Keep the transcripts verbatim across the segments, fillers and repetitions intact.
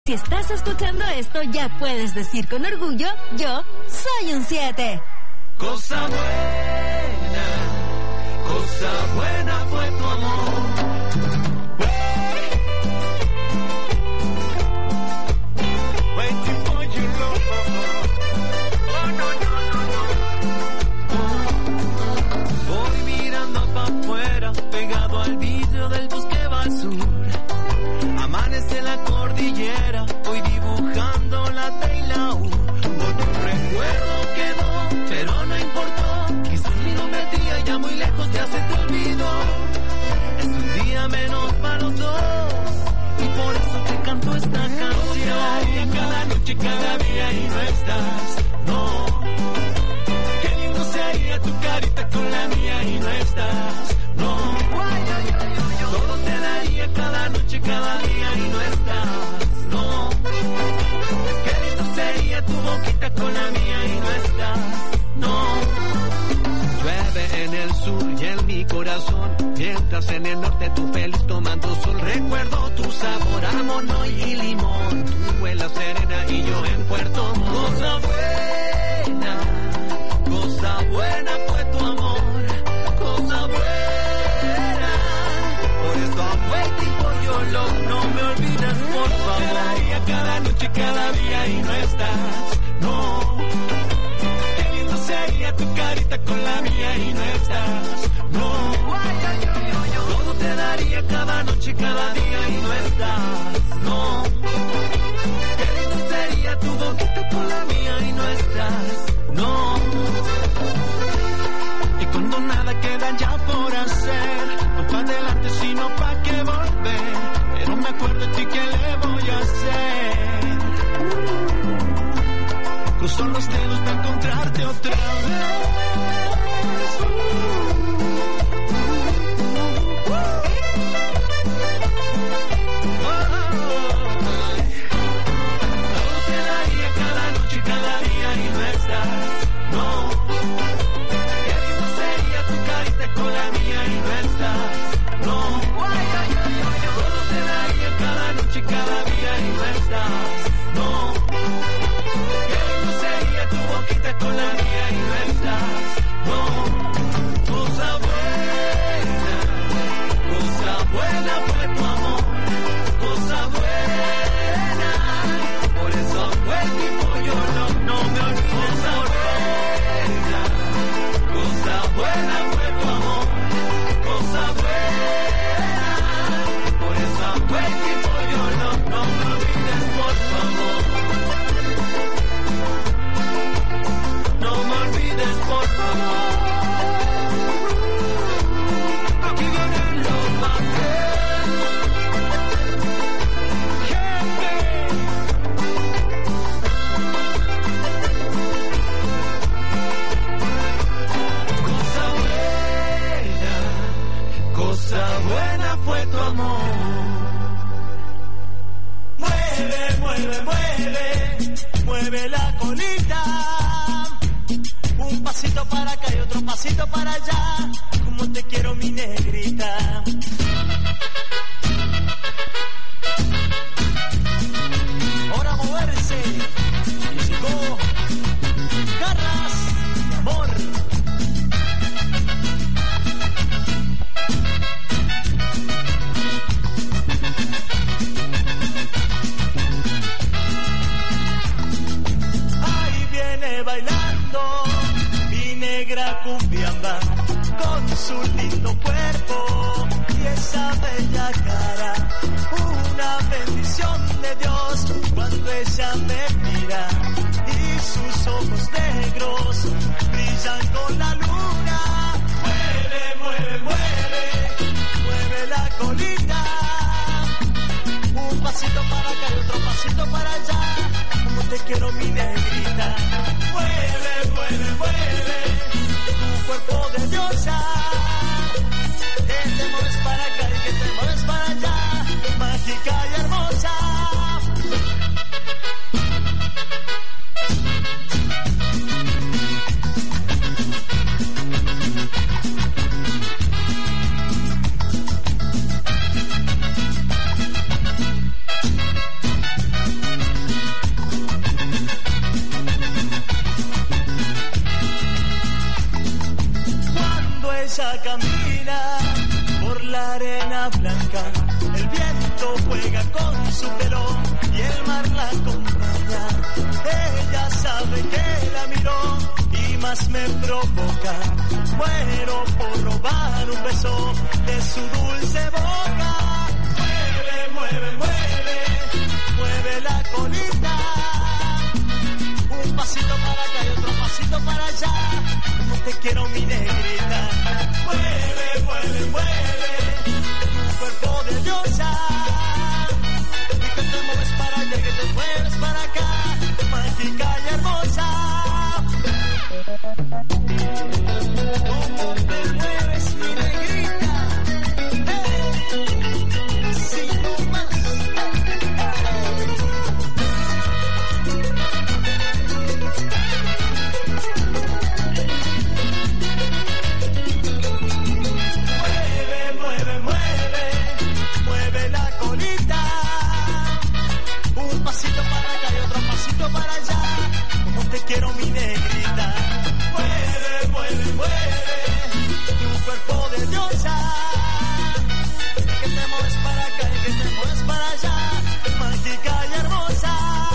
Si estás escuchando esto, ya puedes decir con orgullo, yo soy un siete. Cosa buena, cosa buena fue tu amor. Waiting for your love. Oh, no, no, no, no. Voy mirando pa' afuera, pegado al vidrio del bus que va al sur. Amanece la cordillera, voy dibujando la T y la U. Porque un recuerdo quedó, pero no importó. Quizás mi nombre tía ya muy lejos ya se te olvidó. Es un día menos para los dos, y por eso te canto esta canción. Cada noche, cada día y no estás, no. Qué lindo sería tu carita con la mía y no estás, no. Todo te daría cada noche, cada día y no estás, no. Qué lindo sería tu boquita con la mía y no estás, no. Llueve en el sur y en mi corazón, mientras en el norte tú feliz tomando sol. Recuerdo tu sabor a mono y limón, tú en la Serena y yo en Puerto Montt. Cosa buena, cosa buena fue tu amor, cosa buena. Por eso I'm waiting for your love, no me olvides por favor. Cada día, cada noche, cada día y no estás, no. Qué lindo sería tu carita con la mía y no estás, no. Todo te daría cada noche, cada día y no estás, no. Qué lindo sería tu boquita con la mía y no estás, no. Y cuando nada queda ya por hacer, no pa' adelante sino pa' que volver. Pero me acuerdo de ti, ¿qué le voy a hacer? Cruzo los dedos para encontrarte otra vez. barca camina por la arena blanca, el viento juega con su pelo y el mar la acompaña. Ella sabe que la miró y más me provoca. Muero por robar un beso de su dulce boca. Mueve, mueve, mueve, mueve la colita. Un pasito para acá y otro pasito para allá. Como te quiero, mi negrita. Mueve, mueve, mueve tu cuerpo de diosa. Y que te mueves para allá y que te mueves para acá. Mágica y hermosa. Como te mueves, mi negrita. Hey. Si no más. Para allá, como te quiero, mi negrita. Mueve, mueve, mueve tu cuerpo de diosa. Y que te mueves para acá y que te mueves para allá. Mágica y hermosa.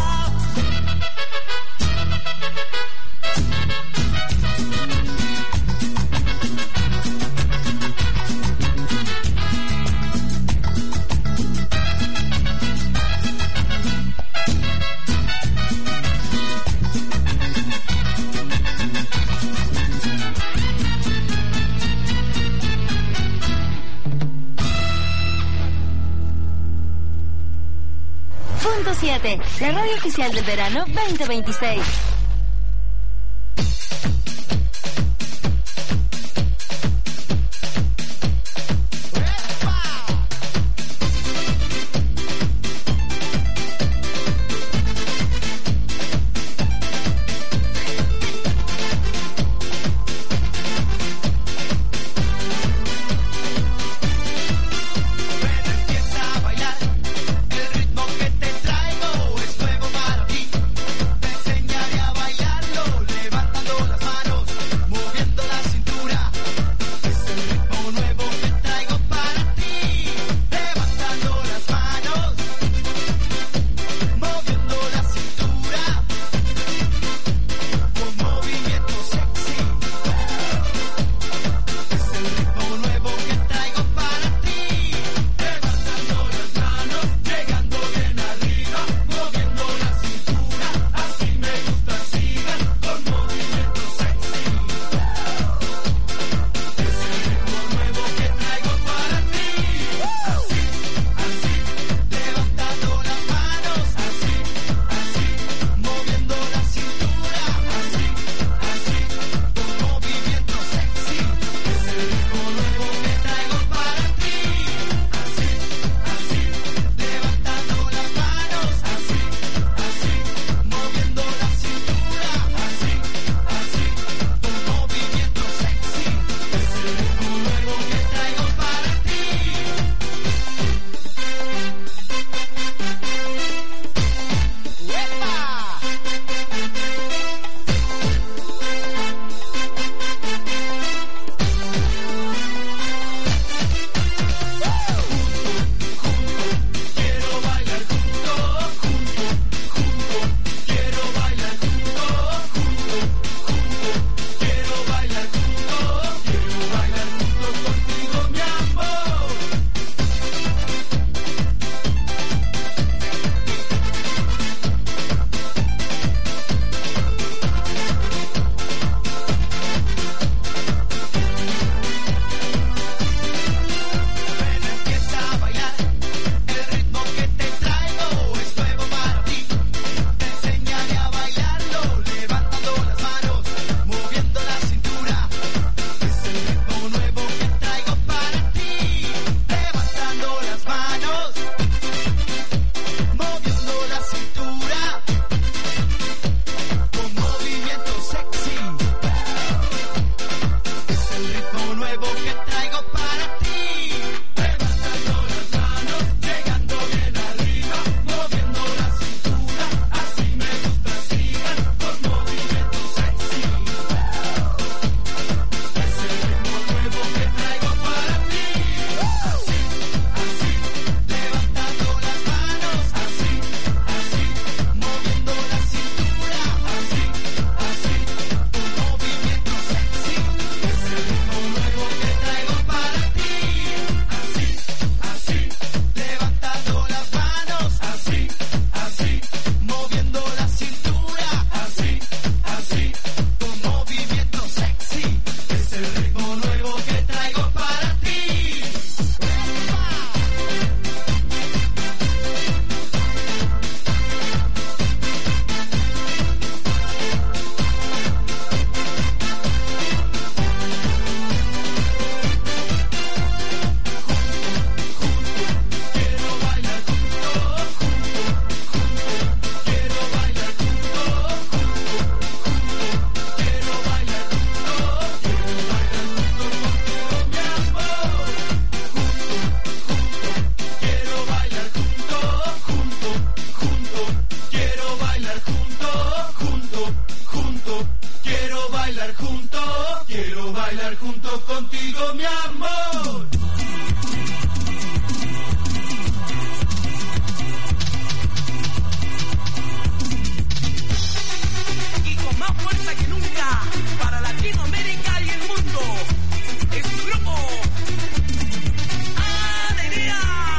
Punto siete, la radio oficial del verano veinte veintiséis. Te enseñaré a bailar junto, junto, junto. Quiero bailar junto, quiero bailar junto contigo, mi amor. Y con más fuerza que nunca, para Latinoamérica y el mundo, es un grupo Alegría.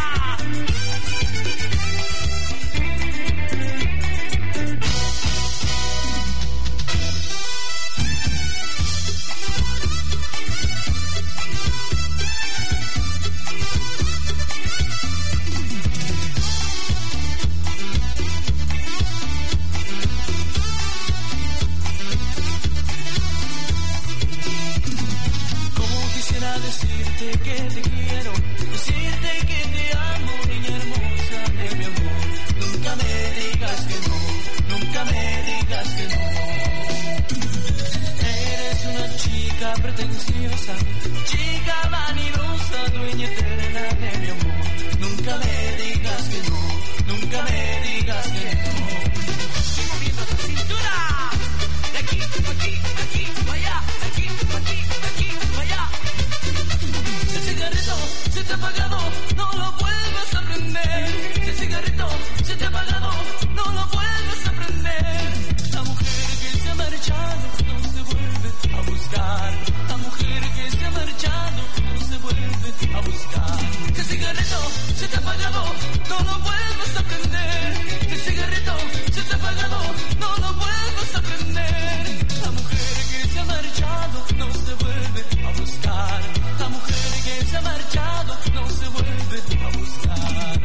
Decirte que te quiero, decirte que te amo, niña hermosa de mi amor. Nunca me digas que no, nunca me digas que no. Eres una chica pretenciosa, chica vanidosa, dueña eterna de mi amor. Nunca me digas que no, nunca me digas que no. Y moviendo esa cintura, de aquí, pa' aquí, de aquí, pa' allá, de aquí, pa' aquí, de aquí, pa' allá. Si el cigarrito se te ha apagado, no lo vuelvas a prender. Si el cigarrito se te ha apagado, no lo vuelvas a prender. La mujer que se ha marchado no se vuelve a buscar. La mujer que se ha marchado no se vuelve a buscar. Si el cigarrito se te ha apagado, no lo vuelvas a prender. Si el cigarrito se te ha apagado, no lo vuelvas a prender. La mujer que se ha marchado no se vuelve a buscar. La mujer que se ha marchado no se vuelve a buscar.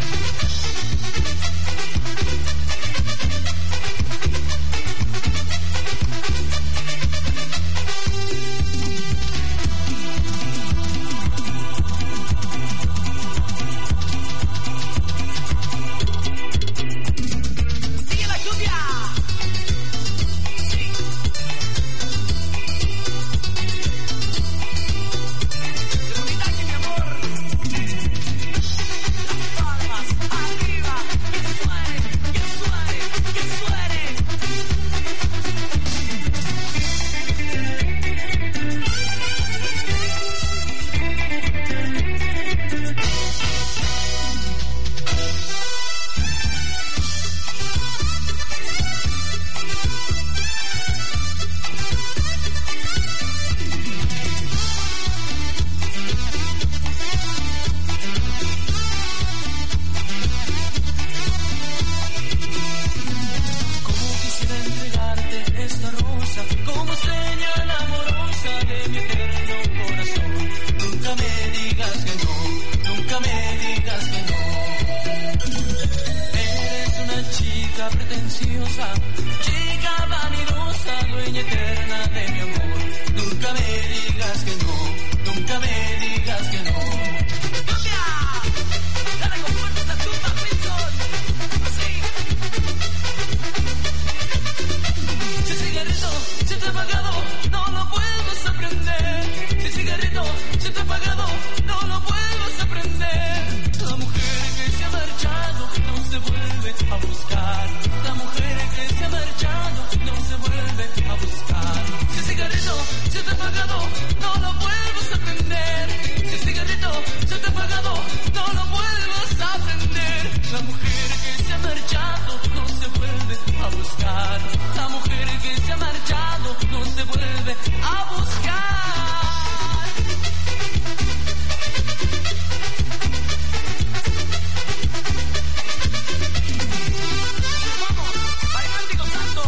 Sigue la lluvia. Sí. Qué bonita que mi amor. Las palmas arriba, que suene, que suene, que suene. Como quisiera entregarte esta rosa como señal amorosa de mi eterno corazón. Nunca me digas que no, nunca me digas que no. Eres una chica pretenciosa, chica vanidosa, dueña eterna de mi amor. Nunca me digas que no, nunca me digas que no. ¡Lluvia! Dale con fuerza a tu Wilson. Así. Si el cigarrito se te ha apagado, no lo vuelvas a prender. Si el cigarrito se te ha apagado, no lo vuelvas a prender. La mujer que se ha marchado no se vuelve a buscar. La mujer que se ha marchado no se vuelve a buscar. Si el cigarrito se te ha apagado, no lo vuelvas a prender. Si el cigarrito se te ha apagado, no lo vuelvas a prender. La mujer que se ha marchado no se vuelve a buscar. La mujer que se ha marchado no se vuelve a buscar. Vamos, bailando y gozando.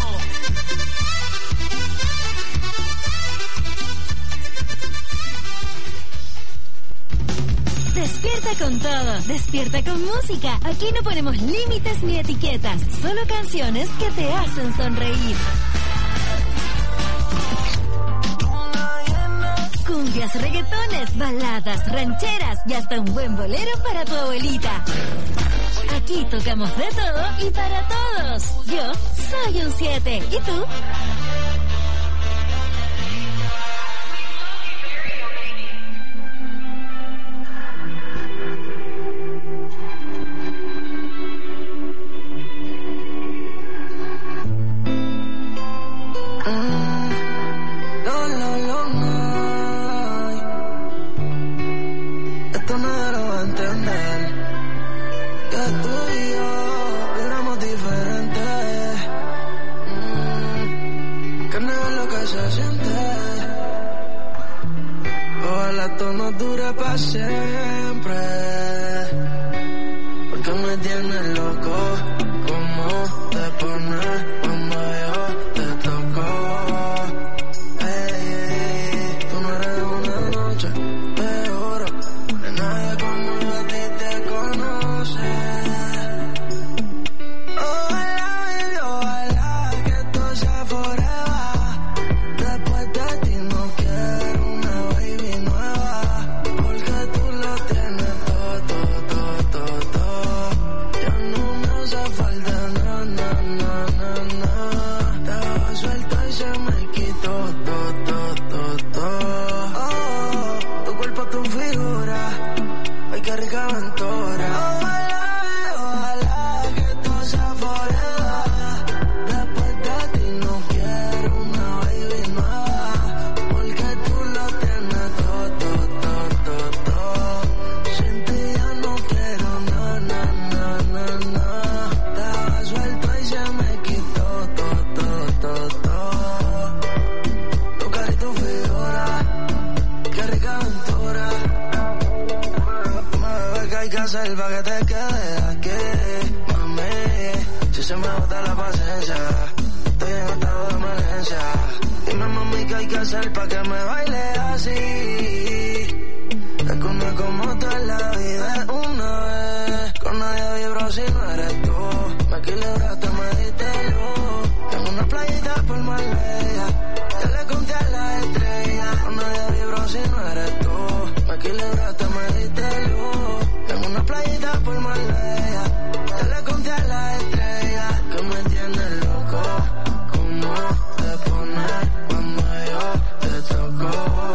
Despierta con todo, despierta con música. Aquí no ponemos límites ni etiquetas, solo canciones que te hacen sonreír. Cumbias, reggaetones, baladas, rancheras y hasta un buen bolero para tu abuelita. Aquí tocamos de todo y para todos. Yo soy un siete. ¿Y tú? hacer pa' que te quedes aquí, mami? Si se me bota la paciencia, estoy en estado de emergencia. Dime, mami, ¿qué hay que hacer pa' que me baile así? Es que no es como tú en la vida es una vez. Con nadie vibro si no eres tú. Me equilibraste, me diste luz. En una playita por Marbella, yo le conté a la estrella. Con nadie vibro si no eres tú. Me equilibraste, me diste luz. En una playita por Marbella, yo le conté a la estrella. Que me tienes loco, como te pones cuando yo te toco.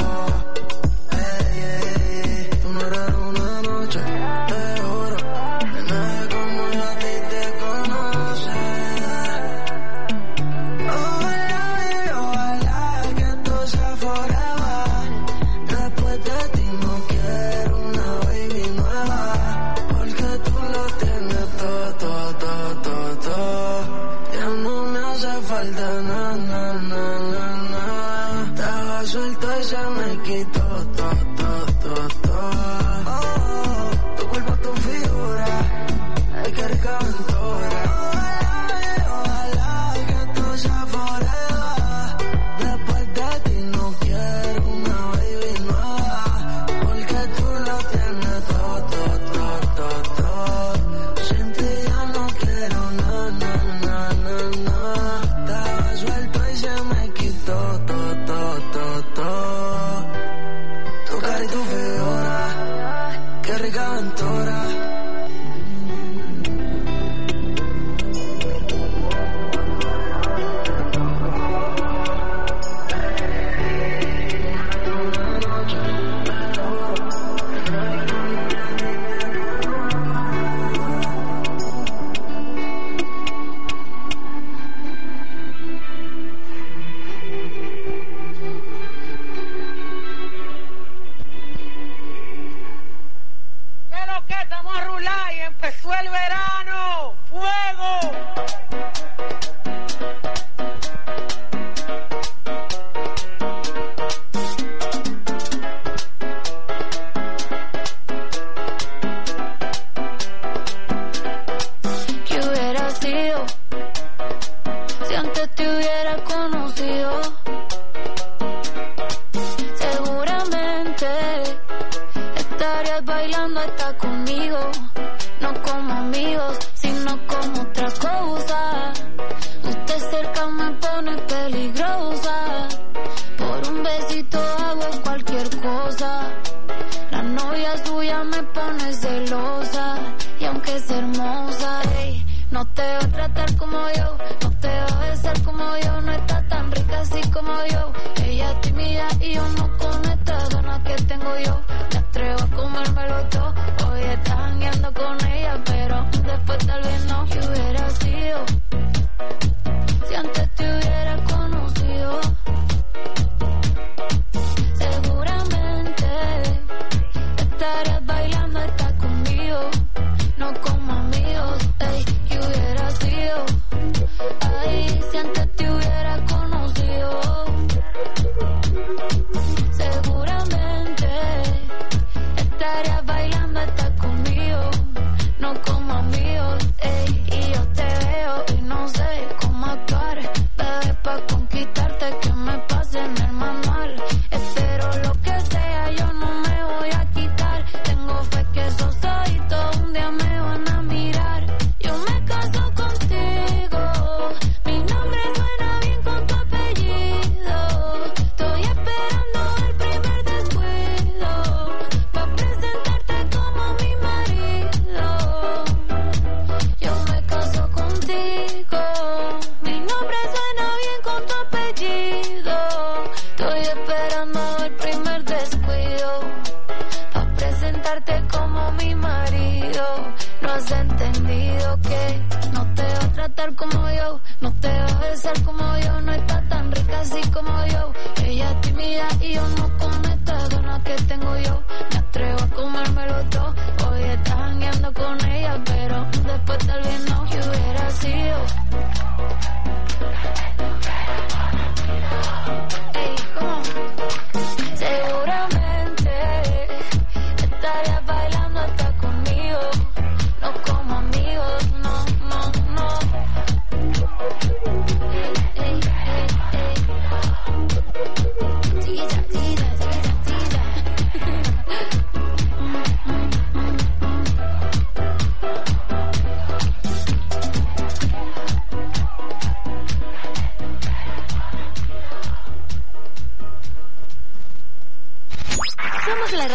Seguramente estarías bailando hasta conmigo.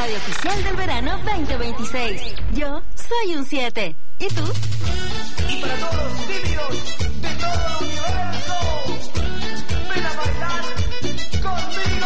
radio oficial del verano veinte veintiséis. Yo soy un siete. ¿Y tú? Y para todos los tímidos de todo el universo, ven a bailar conmigo.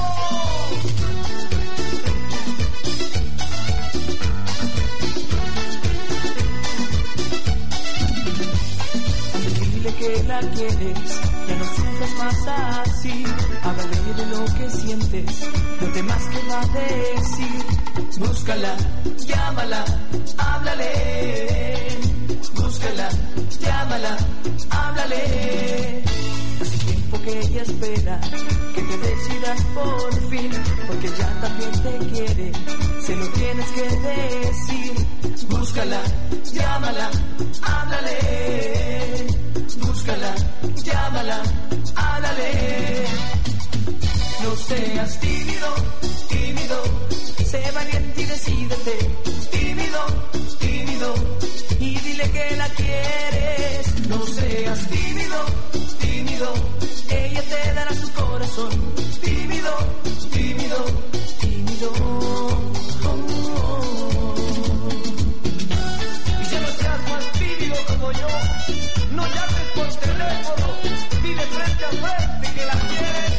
Dile que la quieres, ya no sufras más así. Háblale de lo que sientes, no temas que va a decir. Búscala, llámala, háblale. Búscala, llámala, háblale. Hace tiempo que ella espera que te decidas por fin, porque ya también te quiere, se lo tienes que decir. Búscala, llámala, háblale. Búscala, llámala, háblale. No seas tímido, tímido, sé valiente y decídete. Tímido, tímido, y dile que la quieres. No seas tímido, tímido, ella te dará su corazón. Tímido, tímido, tímido. Oh, oh, oh. Y ya no seas más tímido como yo. No llames por teléfono, dile frente a frente que la quieres.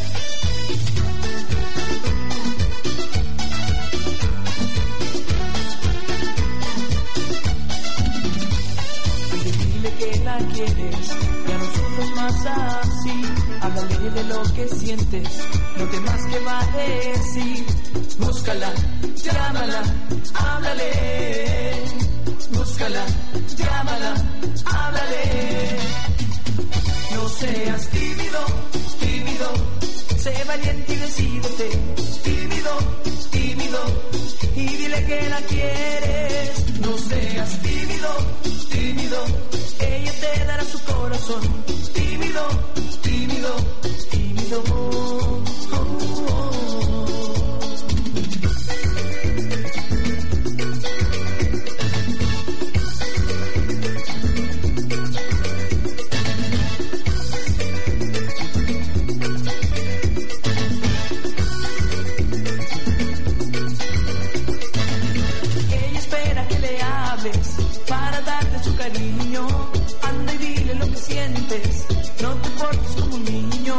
Dile que la quieres, ya no sufres más así. Háblale de lo que sientes, no temas que va a decir. Búscala, llámala, háblale. Búscala, llámala, háblale. No seas tímido, tímido, sé valiente y decídete. Tímido, tímido, y dile que la quieres. No seas tímido, tímido, ella te dará su corazón. Tímido, tímido, tímido. Oh, oh, oh. Para darte su cariño, anda y dile lo que sientes, no te portes como un niño.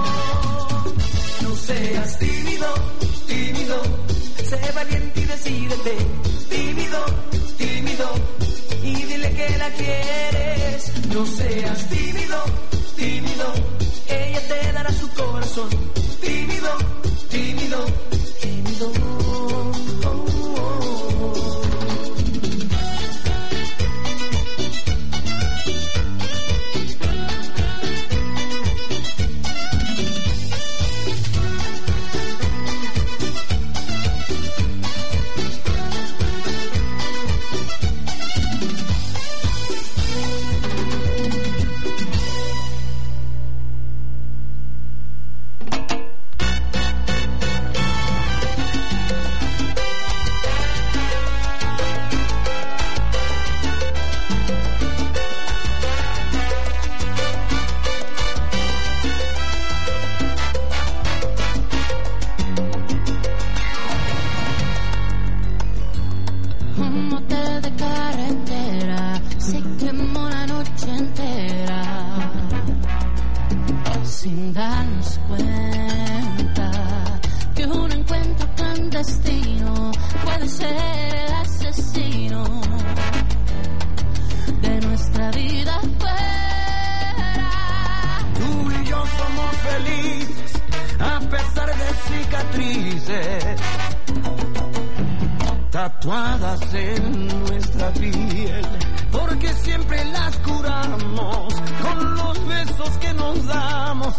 No seas tímido, tímido, sé valiente y decídete. Tímido, tímido, y dile que la quieres. No seas tímido, tímido, ella te dará su corazón. Tímido, tímido, tímido. Oh, oh, oh. Tatuadas en nuestra piel, porque siempre las curamos con los besos que nos damos,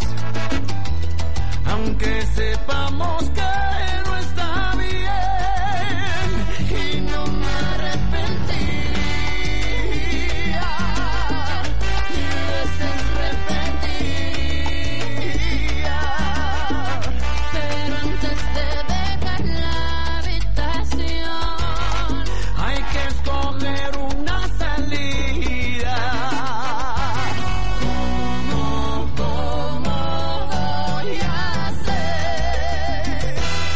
aunque sepamos que no está bien, y no me arrepentiría, y veces repentiría, pero antes de dejar la habitación hay que escoger una salida. ¿Cómo, cómo voy a hacer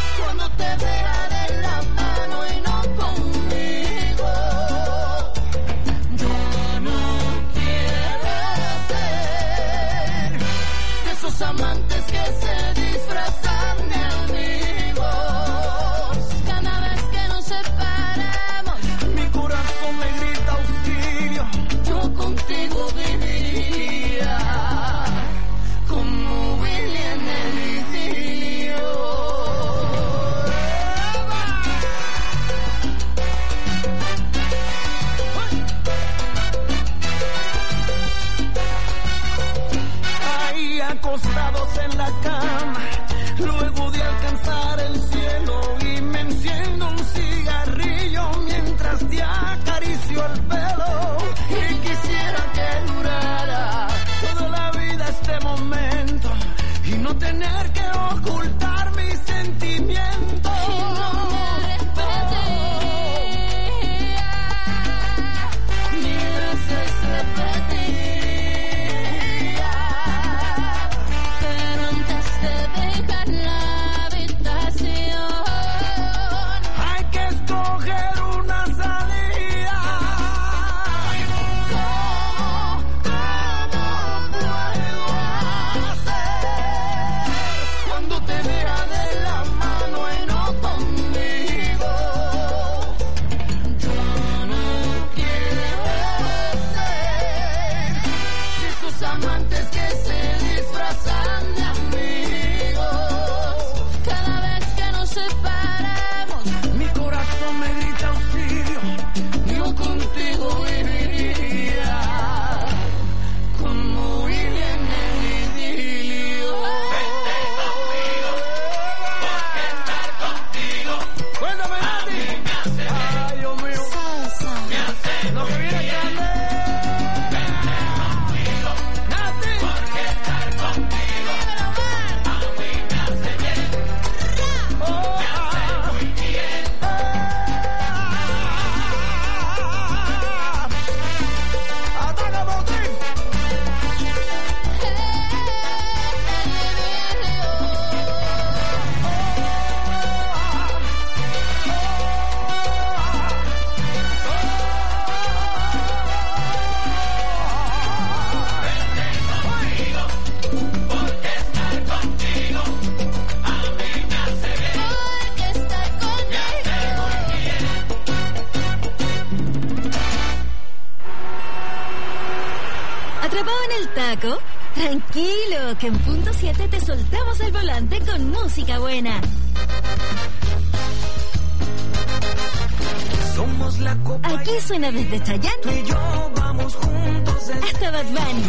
acostados en la cama, luego de alcanzar el cielo, y me enciendo un cigarrillo mientras te acaricio el pelo. Y quisiera que durara toda la vida este momento y no tener que ocultar mis sentimientos. Tranquilo, que en punto siete te soltamos el volante con música buena. Somos la copa. Aquí suena desde Chayanne Tú y yo vamos juntos hasta Bad Bunny,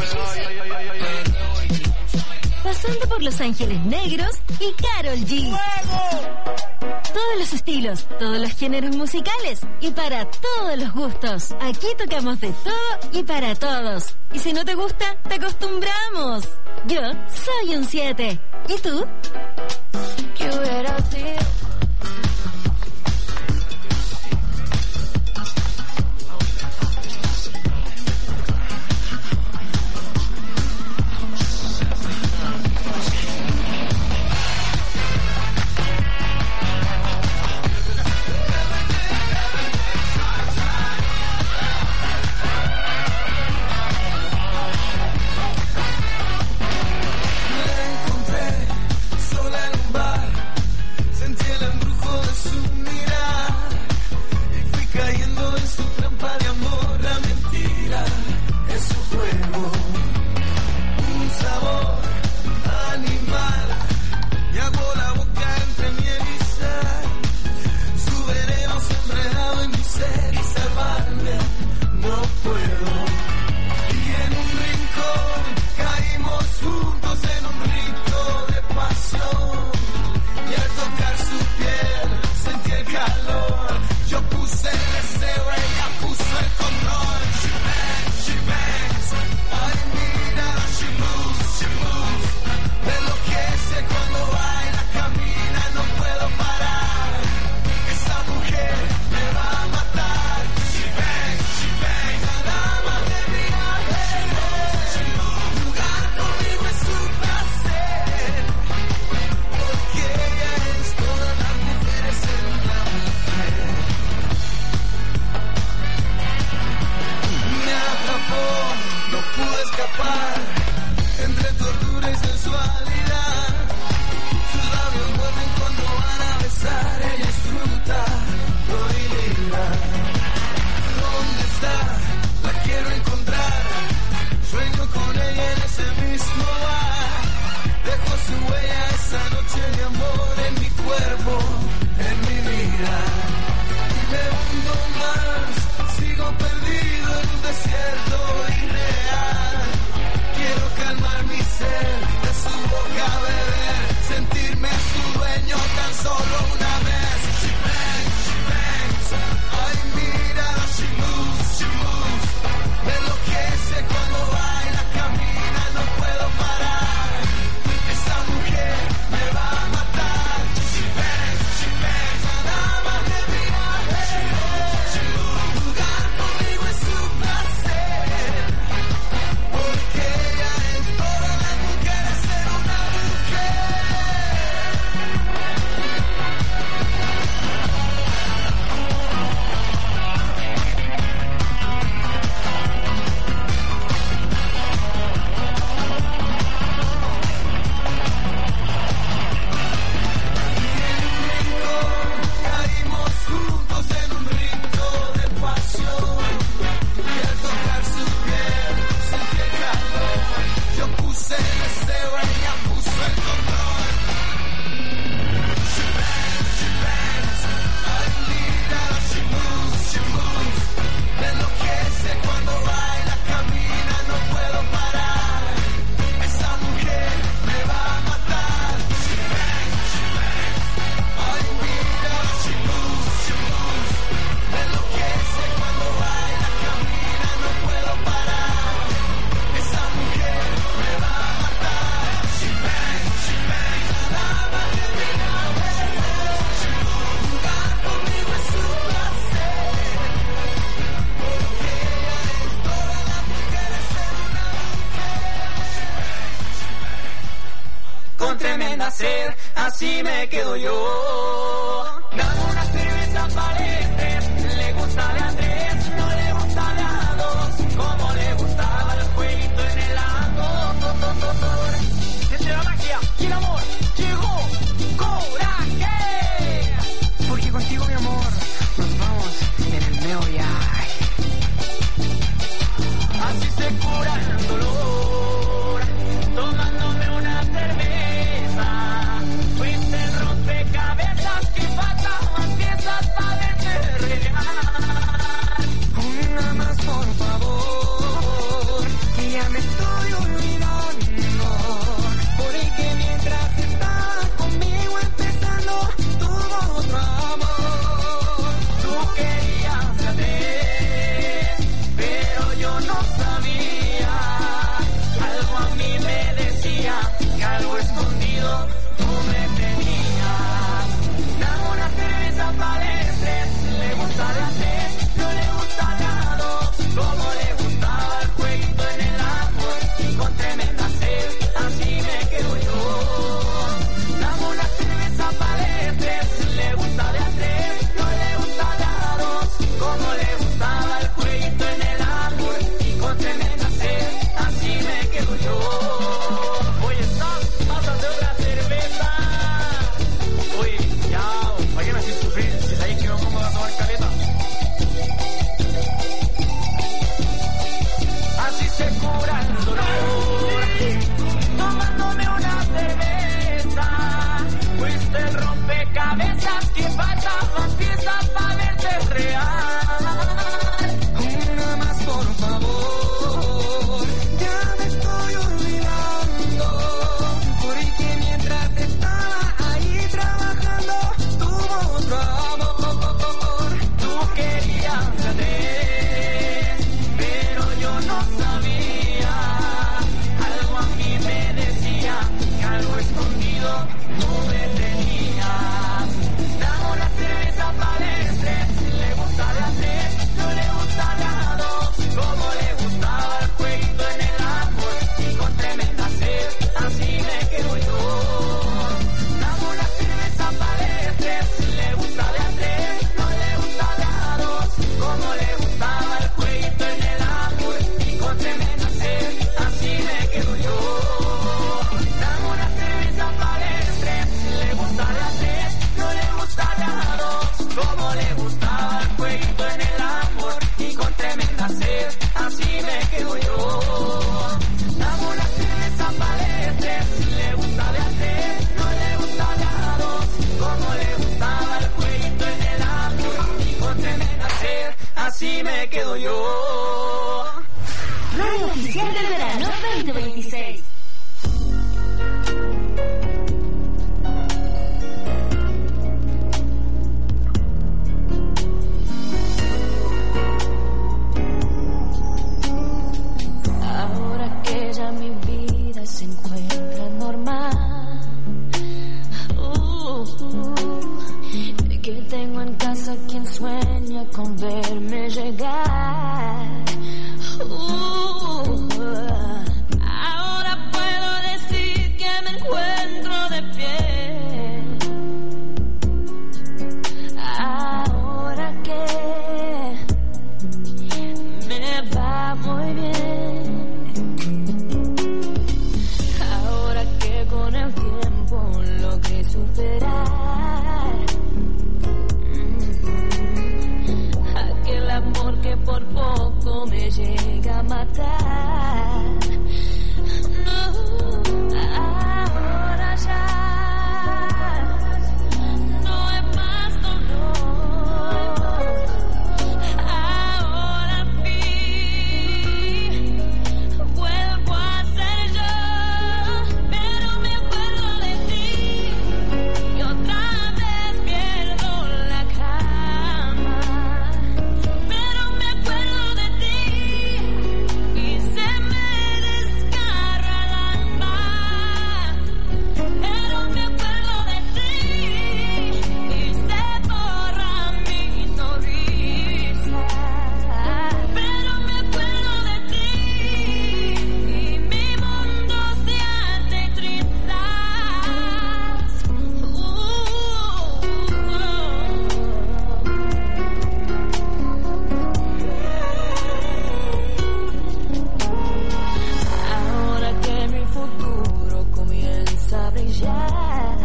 pasando por Los Ángeles Negros y Karol G. Todos los estilos, todos los géneros musicales y para todos los gustos. Aquí tocamos de todo y para todos. Y si no te gusta, te acostumbramos. Yo soy un siete. ¿Y tú? ¿Qué hubiera sido? desierto irreal. Quiero calmar mi ser. solo una vez. She bangs, she bangs. Ay, mira, she moves, she moves. Me enloquece cuando baila, camina, no puedo parar. Esa mujer me va a matar. She bangs, she bangs. Nada más de viaje. Jugar conmigo es su placer. Porque ella es todas las mujeres, ser una mujer. Caímos juntos en un ritmo de pasión y al tocar su piel sentí el calor. Yo puse el deseo, ella puso el control. She bangs, she bangs. Ay, mira, she moves, she moves. Me enloquece cuando baila, camina, no puedo parar. Esa mujer me va a matar. She bangs, she bangs. Ay, mira, she moves, she moves. Me enloquece cuando baila, camina, no puedo parar. Esa mujer me va a matar. She bangs, she bangs. Nada más de mirarme. Jugar conmigo es su placer. Porque ella es todas las mujeres, ser una Con tremenda sed, así me quedo yo. Dame una cerveza palestres, le gusta de Andrés, no le gusta de a dos, como le gustaba el jueguito en el amor. Entre la magia y el amor llegó coraje. Porque contigo, mi amor, nos vamos en el meo viaje. Así se cura el dolor, tomándome una cerveza. Fuiste el rompecabezas que faltaban piezas para verte real. Una más, por favor, que ya me estoy olvidando. Porque mientras estaba conmigo empezando, tuvo otro amor. Tú querías saber, pero yo no sabía. Algo a mí me decía que algo escondido tú me tenías. Dame una cerveza palestres, le gusta de a tres, no le gusta de a dos, como le gustaba el jueguito en el amor. Y con tremenda sed, así me quedo yo. Dame una cerveza palestres, le gusta de a tres, no le gusta de a dos, como le gustaba el jueguito en el amor. Y con tremenda sed, así me quedo yo. Oye, Sam, pásate otra cerveza. Oye, ya, ¿para qué me haces sufrir si sabéis que no pongo a tomar caleta? Así se cura el dolor, tomándome una cerveza. Fuiste el rompecabezas que faltaban piezas para verte real. Una más, por favor, ya me estoy olvidando. Porque mientras estaba ahí trabajando, tuvo otro amor. Tú querías saber, pero yo no sabía. Algo a mí me decía que algo escondido tú me tenías. Dame una cerveza palestres, le gusta de a tres, no le gusta de a dos, como le gustaba el jueguito en el amor. Y con tremenda sed, así me quedo yo. Dame una cerveza palestres, le gusta de a tres, no le gusta de a dos, como le gustaba el jueguito en el amor. Y con tremenda sed, así me quedo yo. Dame una cerveza palestres, le gusta de a tres, no le gusta de a dos, como le gustaba el jueguito en el amor. Y con tremenda sed, así me quedo yo. Dame una cerveza palestres, le gusta de a tres, no le gusta de a dos, como le gustaba el jueguito en el amor. Y con tremenda sed, así me quedo yo. Radio Oficial del Verano veinte veintiséis. se encuentra normal. Uh, uh, que tengo en casa quien sueña con verme llegar. Uh, uh, ahora puedo decir que me encuentro de pie. Ahora que me va muy bien. Ahora que con el tiempo logré superar mm, aquel amor que por poco me llega a matar. No, ahora ya no es más dolor. Ahora al fin vuelvo a ser yo, pero me acuerdo de ti y otra vez pierdo la calma. Pero me acuerdo de ti y se me desgarra el alma. Pero me acuerdo de ti y se borra mi sonrisa. Pero me acuerdo de ti y mi mundo se hace trizas. Ahora que mi futuro comienza a brillar,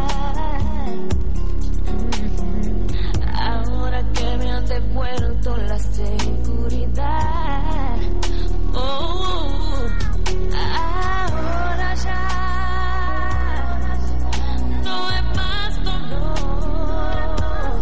ahora que me han devuelto la seguridad, oh, ahora ya no es más dolor.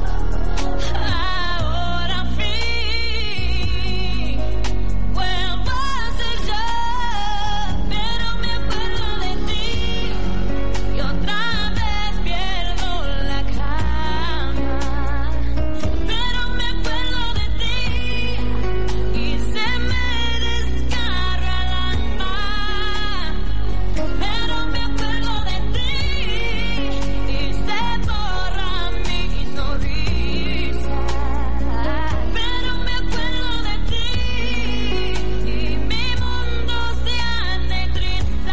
Ahora al fin vuelvo a ser yo, pero me acuerdo de ti y otra vez pierdo la calma. Pero me acuerdo de ti y se me desgarra el alma. Pero me acuerdo de ti y se borra mi sonrisa. Pero me acuerdo de ti y mi mundo se hace trizas.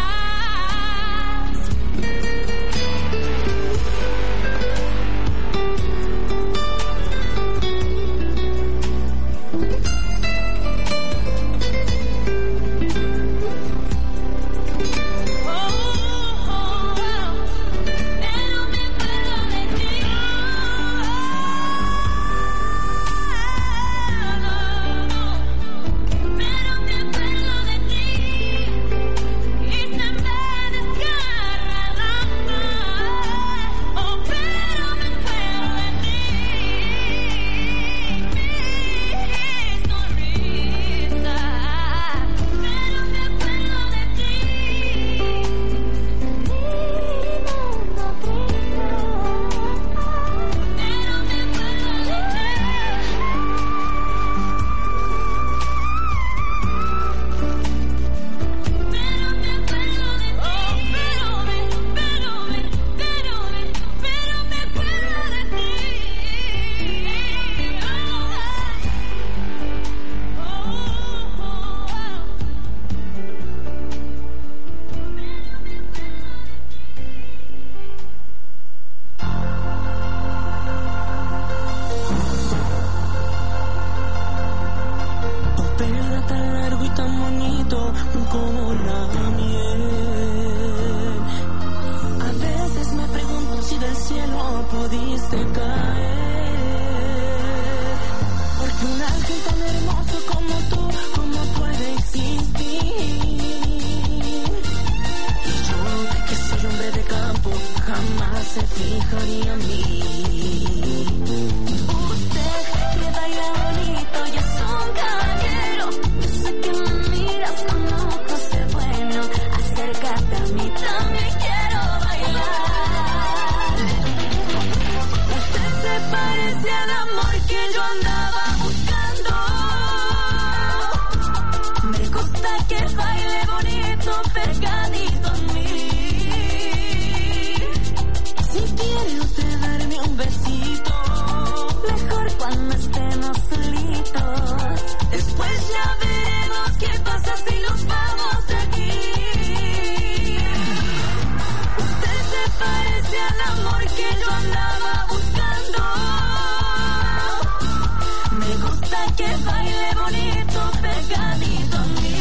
Oh, oh, oh, pero me acuerdo de ti. No, no, no. Pero me acuerdo de ti y se me desgarra el alma. Oh, pero me acuerdo de ti, mi sonrisa. Pero me acuerdo de ti, mi mundo triste. Pero me acuerdo de Pero me acuerdo de ti. Oh, pero me, pero me, pero me, pero me acuerdo de ti. Oh, oh, oh, Tu pelo tan largo y tan bonito como la miel. A veces me pregunto si del cielo pudiste caer. Porque un ángel tan hermoso como tú, ¿cómo puede existir? Y yo, que soy hombre de campo, jamás se fijaría en mí. usted que baila bonito y es un caballero. Yo sé que me miras con ojos de bueno. Acércate a mí, también quiero bailar. Usted se parece al amor que yo andaba buscando. Me gusta que baile bonito, pegadito. amor que yo andaba buscando. Me gusta que baile bonito pegadito a mí.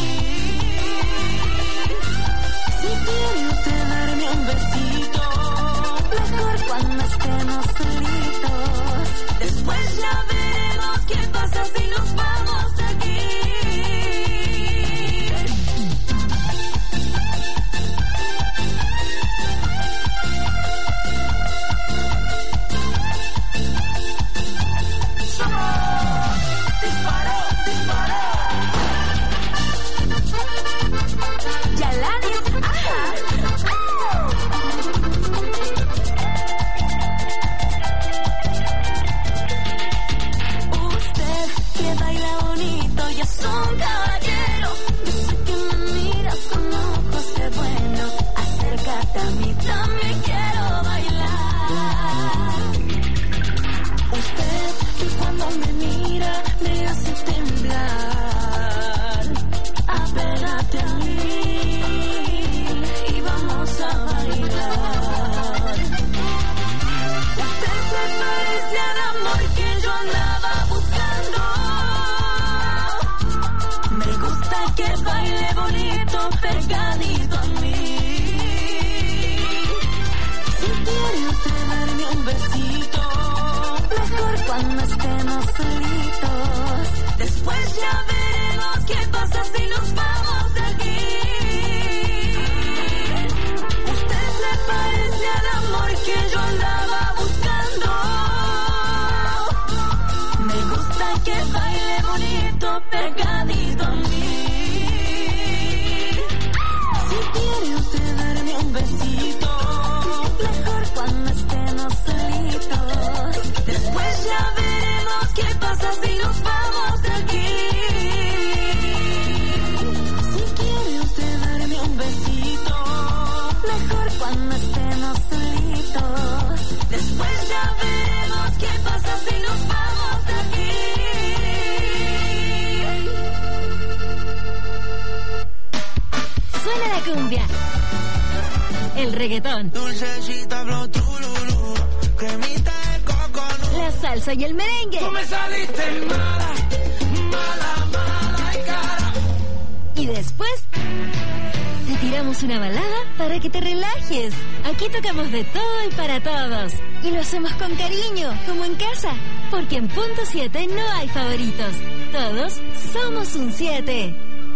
Si quiere usted darme un besito, mejor cuando estemos solitos. Después ya veremos qué pasa si nos vamos de aquí. Disparo, disparo. Yalanis, ajá. Usted que baila bonito y es un caballero. Yo sé que me miras con ojos de bueno. Acércate a mí, también quiero bailar. Usted que cuando me mira me hace temblar. Apégate a mí y vamos a bailar. Usted se parece al amor que yo andaba buscando. Me gusta que baile bonito pegadito a mí. Si quiere usted darme un besito, mejor cuando estemos solitos. Después ya veremos qué pasa si nos vamos de aquí. Usted se parece al amor que yo andaba buscando. Me gusta que baile bonito pegadito a mí. Si quiere usted darme un besito, mejor cuando estemos solitos. Después ya veremos qué pasa si nos vamos de aquí. Si quiere usted darme un besito, mejor cuando estemos solitos. Después ya veremos qué pasa si nos vamos de aquí. Suena la cumbia, el reggaetón, Dulcecita, flow, tululú, cremita de coconut. la salsa y el merengue. Tú me saliste mala, mala, mala y cara. Y después te tiramos una balada para que te relajes. Aquí tocamos de todo y para todos. Y lo hacemos con cariño, como en casa. Porque en Punto siete no hay favoritos. Todos somos un siete.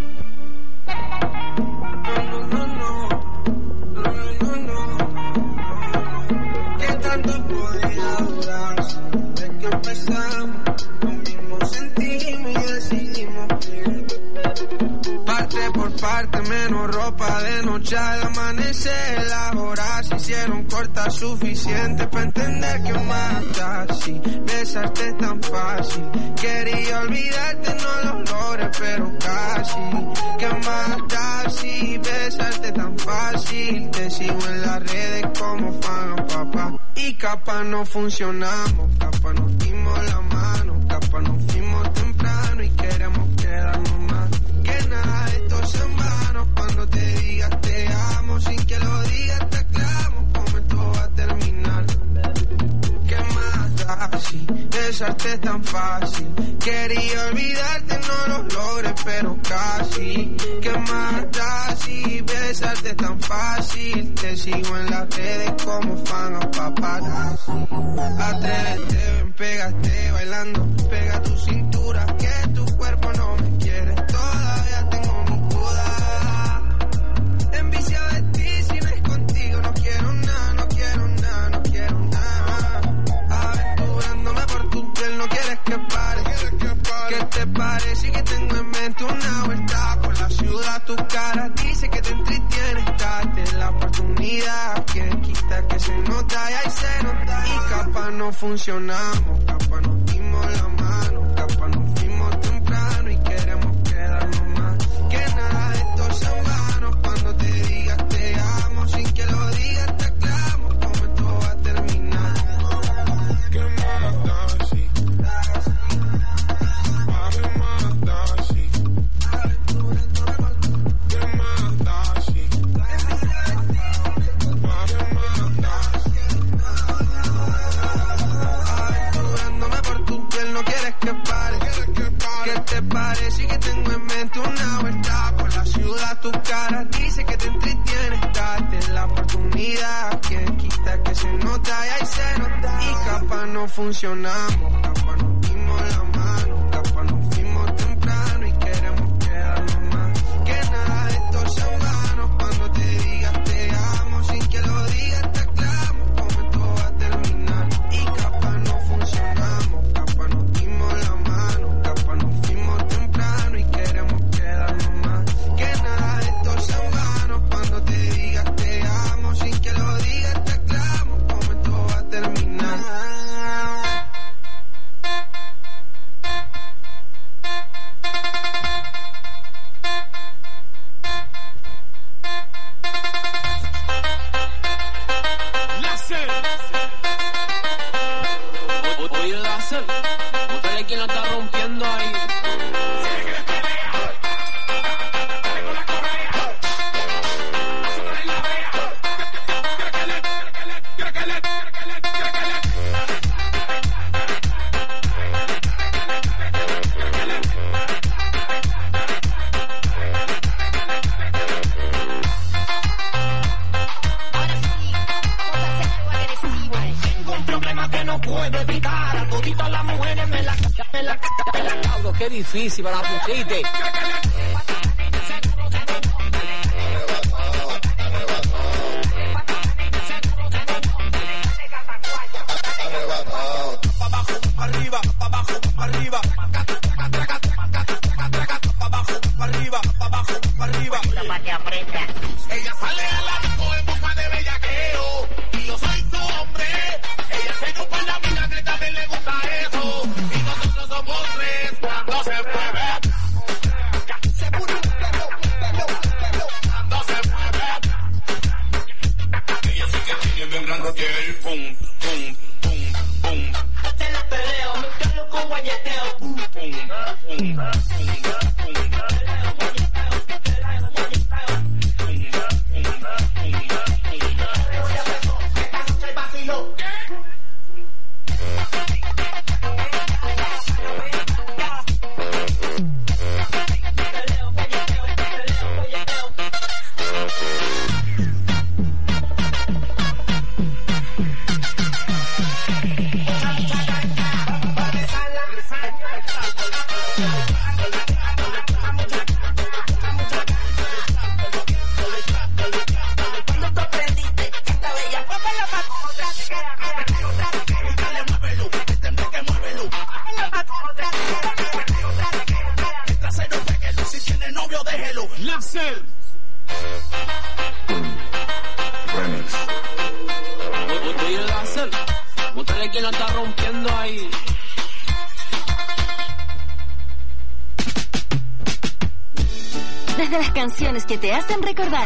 No, no, no, no, no, no, no. ¿Qué tanto podía durar? Desde que empezamos, lo mismo sentimos y decidimos que parte por parte, menos ropa de noche al amanecer. Las horas se hicieron cortas, suficiente para entender que más si besarte es tan fácil. Quería olvidarte, no lo logré, pero casi. Que más si besarte tan fácil. Te sigo en las redes como fan, papá. Y capaz no funcionamos, capaz nos dimos la mano, capaz nos fuimos temprano y queremos quedarnos más. Que nada de esto es en vano, cuando te digas te amo, sin que lo digas te aclamo, como esto va a terminar. ¿Qué más da si besarte es tan fácil? Quería olvidarte, no lo logré, pero casi. ¿Qué más da si besarte es tan fácil? Te sigo en las redes como fan a paparazzi. Atrévete, ven, pégate bailando, pega tu cintura, que tu cuerpo no me quiere. Todavía tengo mi duda, enviciado de ti, si no es contigo no quiero nada, no quiero nada, no quiero nada. Aventurándome por tu piel, no quieres que pare. ¿Qué te parece que tengo en mente una vuelta por la ciudad? Tu cara dice que te entretienes, date la oportunidad, que quita que se nota y ahí se nota. Y capaz no funcionamos, capaz nos dimos la mano, capaz nos fuimos temprano y queremos quedarnos más. Que nada de esto es en vano, cuando te digas te amo, sin que lo digas te aclamo, como esto va a terminar. ¿Qué más da si? Ave más da si. ¿Qué más da si? Ave más da si. la oportunidad que quita que se nota y ahí se nota. Y capaz no funcionamos, capaz nos dimos la mano, capaz nos fuimos temprano y queremos quedarnos más. Que nada de esto sea en vano, cuando te digas te amo, sin que lo digas te aclamo, como esto va a terminar. Y capaz no funcionamos, capaz nos dimos la mano, capaz nos fuimos temprano y queremos quedarnos más. Que nada de esto sea en vano, cuando te digas te amo, sin que lo digas te aclamo, como esto va a terminar. Oye, Láser, búscale quién la está rompiendo ahí. Qué difícil para la pusiste. Ella sale a la disco en busca de bellaqueo y yo soy su hombre. Ella se chupa la vida, que también le gusta eso. Y nosotros somos tres cuando se mueve. Se mueve un pelo, un pelo, un pelo. Cuando se mueve. Ella sí que tiene bien grande el pum, pum, pum, pum. Te la peleo, me calo con guayeteo. Pum, pum, pum, pum. Láser. Remix. Oye, Láser, búscale quién la está rompiendo ahí. Desde las canciones que te hacen recordar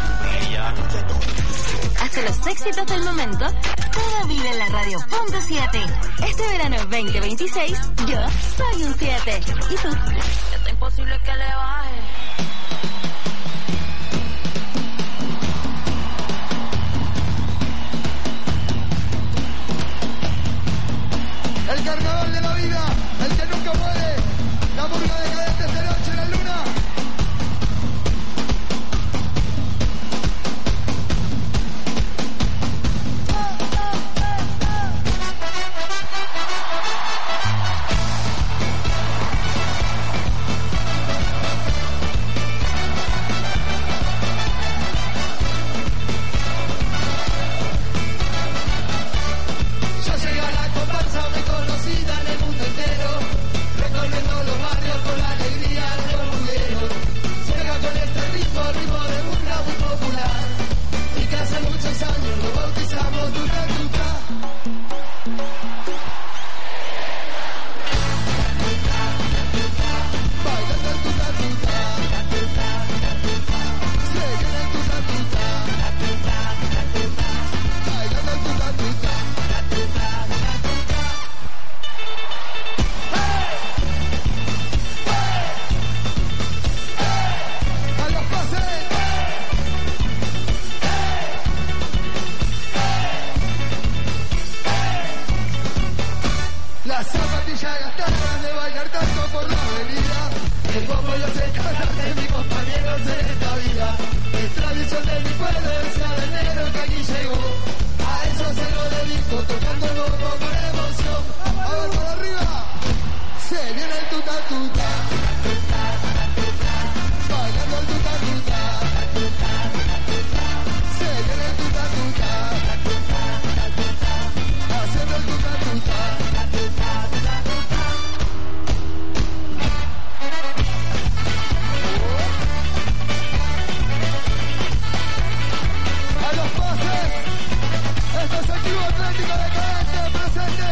hasta los éxitos del momento, todo vive en la radio punto siete. Este verano veinte veintiséis, yo soy un siete. ¿Y tú? Está imposible que le baje. El cargador de la vida, el que nunca muere, la murga de cadentes de noche en la luna. de mi pueblo, esa de llegó. A eso se lo dedico, tocando el bombo con emoción. A ver, por arriba. Se viene el tuta tuta. Bailando el tuta tuta. Se viene el tuta tuta. Haciendo el tuta tuta. A los pases. Esto es el Club Atlético Decadente presente.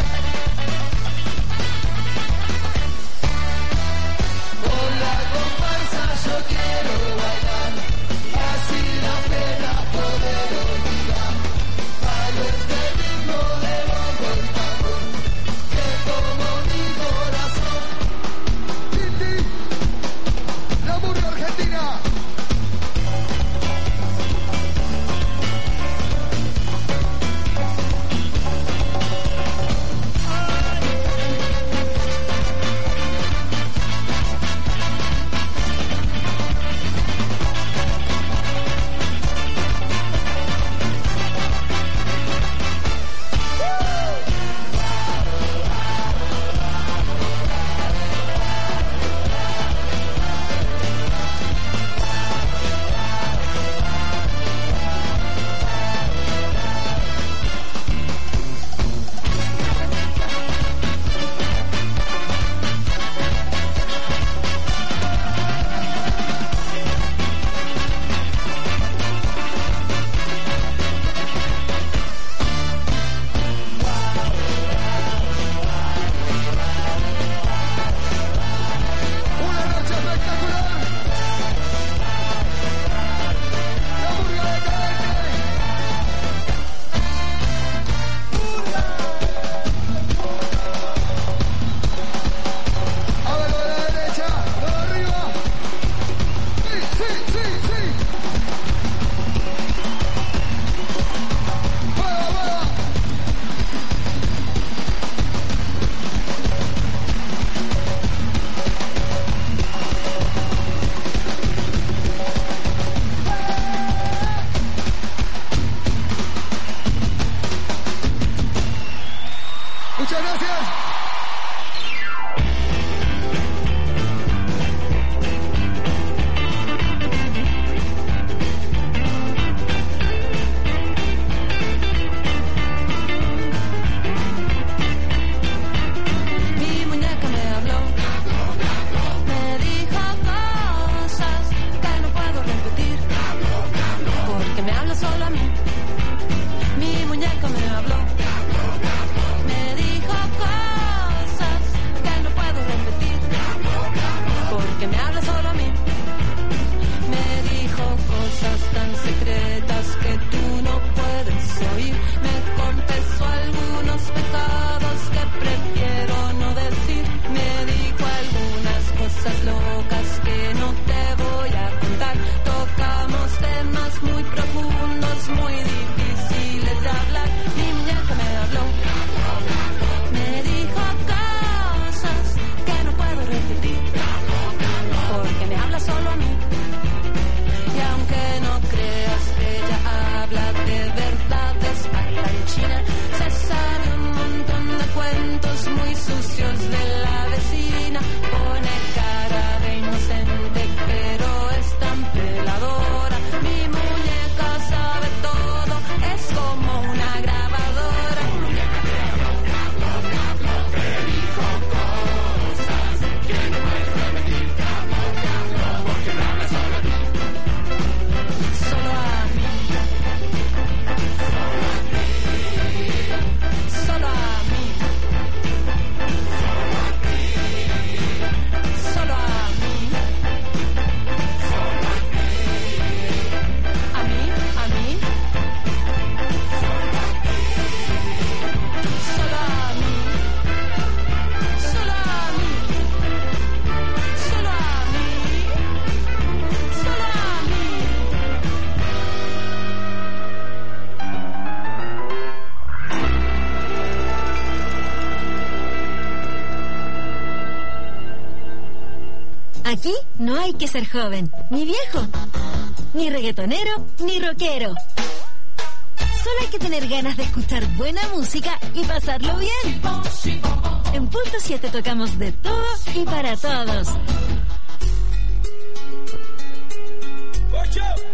Con la comparsa yo quiero bailar, así la pena poder olvidar. Bailo este ritmo de bombo y tambor, que como mi corazón. Titi, la murga argentina. Muchas gracias. Mi muñeca me habló, me dijo cosas que no puedo repetir, porque me habla solo a mí. Mi muñeca me habló, me dijo cosas que no puedo repetir, porque me habla solo a mí. Me dijo cosas tan secretas que tú no puedes oír. Me confesó algunos pecados que prefiero no decir. Me dijo algunas cosas locas que no te voy a contar. Tocamos temas muy profundos, muy difíciles de hablar. Mi muñeca me habló, me dijo cosas que no puedo repetir, porque me habla solo a mí. Y aunque no creas que ella habla de verdades parlanchina, se sabe un montón de cuentos muy sucios de la vecina. Pone cara de inocente, pero es tan peladora. Mi muñeca sabe todo, es como una grabadora. Mi muñeca me habló, me habló, me habló, me dijo cosas que no puedes repetir. Me habló, me habló, porque me habla solo a ti. Solo a mí. Solo a mí. Solo a mí. A mí, a mí. Solo a mí. Solo a mí. Solo a mí. Solo a mí. Aquí no hay que ser joven, ni viejo, ni reggaetonero, ni rockero. Solo hay que tener ganas de escuchar buena música y pasarlo bien. En Punto siete tocamos de todo y para todos. Watch out!